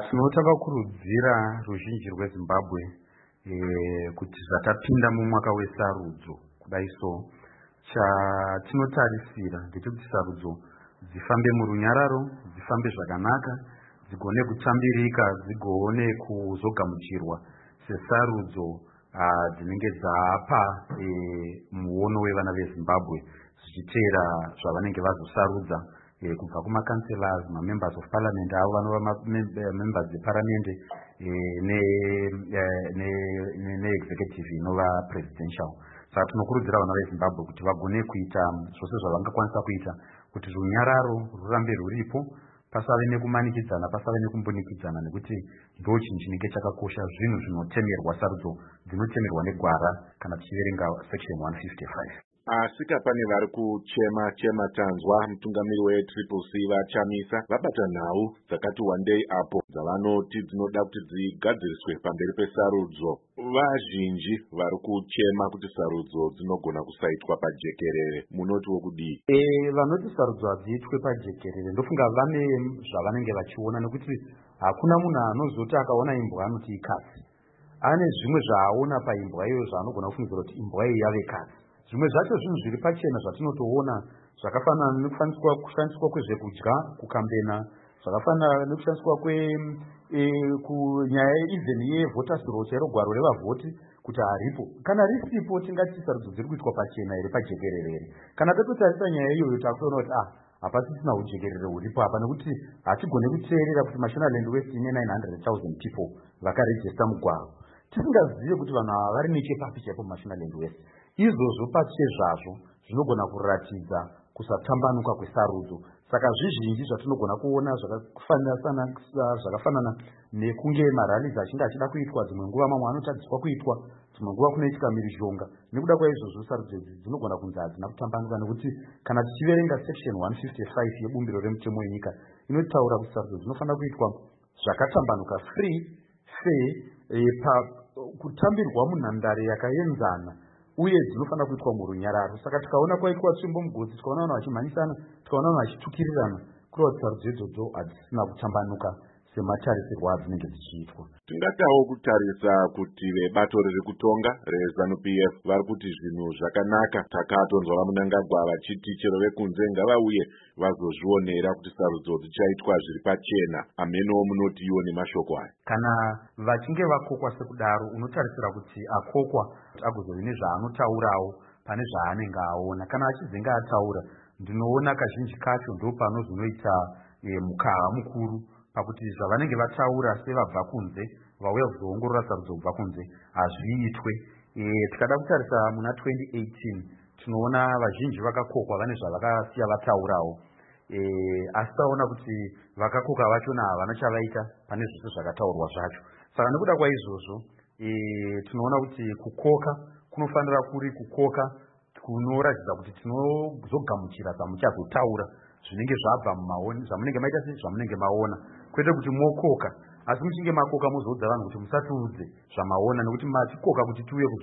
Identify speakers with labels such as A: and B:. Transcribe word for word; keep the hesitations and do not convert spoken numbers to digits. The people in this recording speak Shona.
A: Tinotaka kurudzira ruzhinji rweZimbabwe kuti zvatapinda mumwaka wesarudzo kudai so chatinotarisira ndechekuti sarudzo dzifambe murunyararo, dzifambe zvakanaka, dzigone kutambirika, dzigone kuzogamuchirwa sesarudzo dzinenge dzapa muono wevana veZimbabwe zvichiteera zvavanenge vazosarudza kubva kumakanselas, mamembers of parliament avo vanova members eparliamente neexecutive inova presidential. Saka tinokurudzira vana veZimbabwe kuti vagone kuita zvose zvavangakwanisa kuita kuti runyararo rurambe ruripo, pasave nekumanikidzana, pasave nekumbunikidzana, nekuti ndo chinhu chinenge chakakosha, zvinhu zvinotemerwa sarudzo dzinotemerwa negwara kana tichiverenga section one fifty-five.
B: Asika pane vari kuchema chema tanzwa mutungamiri wetriple C vachamisa vabata nhau dzakati wandei apo dzavanoti dzinoda kuti dzigadziriswe pamberi pesarudzo. Vazhinji vari kuchema kuti sarudzo dzinogona kusaitwa pajekerere. Munoti wokudii?
A: Eh, vanoti sarudzo hadziitwe pajekerere ndofunga vane zvavanenge vachiona, nekuti hakuna munhu anozoti akaona imbwa anoti ikadzi. Ane zvimwe zvaaona paimbwa iyo zvaanogona kufungidzira kuti imbwa iyi yave kadzi. Zvimwe zvacho zvinhu zviri pachena zvatinotoona zvakafanana nekufaniswa kushandiswa kwezvekudya kukambena, zvakafanana nekushandiswa kwe kunyaya even yevoters roll chairo gwaro revavhoti kuti haripo. Kana risipo tingati sarudzo dziri kuitwa pachena here pajekerere here? Kana tatotarisa nyaya iyoyo takuona kuti ah hapasisina ujekerere huripo apa, nekuti hatigone kuteerera kuti Mashonaland West ine nine hundred thousand people vakarejista mugwaro tisingazive kuti vanhu ava vari nechepapi chaipo Mashonaland West. Izvozvo pache zvazvo zvinogona kuratidza kusatambanuka kwesarudzo. Saka zvizhinji zvatinogona kuona zvakafanana nekunge marallies achinge achida kuitwa, dzimwe nguva mamwe anotadziswa kuitwa, dzimwe nguva kunoitika mhirizhonga. Nekuda kwaizvozvo sarudzo idzi dzinogona kunzi hadzina kutambanuka, nekuti kana tichiverenga section one fifty-five yebumbiro remutemo wenyika inotaura kuti sarudzo dzinofanira kuitwa zvakatambanuka, free, fair, kutambirwa munhandare yakaenzana, uye dzinofanira kuitwa murunyararo. Saka tikaona kwaitwa tsvimbo mugodzi, tikaona vanhu vachimhanyisana, tikaona vanhu vachitukirirana, kureva kuti sarudzo idzodzo hadzisina kutambanuka sematarisirwo adzinenge dzichiitwa.
B: Tingatawo kutarisa kuti vebato riri kutonga reZANU P F vari kuti zvinhu zvakanaka. Takatonzwa vamunangagwa vachiti chero vekunze ngavauye vazozvionera kuti sarudzo dzichaitwa zviri pachena. Ameno munoti iwo nemashoko aya.
A: Kana vachinge vakokwa sekudaro, unotarisira kuti akokwa agozove nezvaanotaurawo pane zvaanenge aona. Kana achizenga ataura, ndinoona kazhinji kacho ndo panozonoita mukaha mukuru pakuti zvavanenge vataura sevabva kunze vauya kuzoongorora sarudzo kubva kunze hazviitwe. Tikada kutarisa muna twenty eighteen tinoona vazhinji vakakokwa vane zvavakasiya vataurawo, asi taona kuti vakakoka vachona havana chavaita pane zvose zvakataurwa zvacho. Saka nekuda kwaizvozvo tinoona kuti kukoka kunofanira kuri kukoka kunoratidza kuti tinozogamuchira zvamuchazotaura zvinenge zvabva mumaoni, zvamunenge maita sei, zvamunenge maona, kwete kuti mokoka asi muchinge makoka mozoudza vanhu kuti musatiudze zvamaona, nekuti machikoka kuti tiuye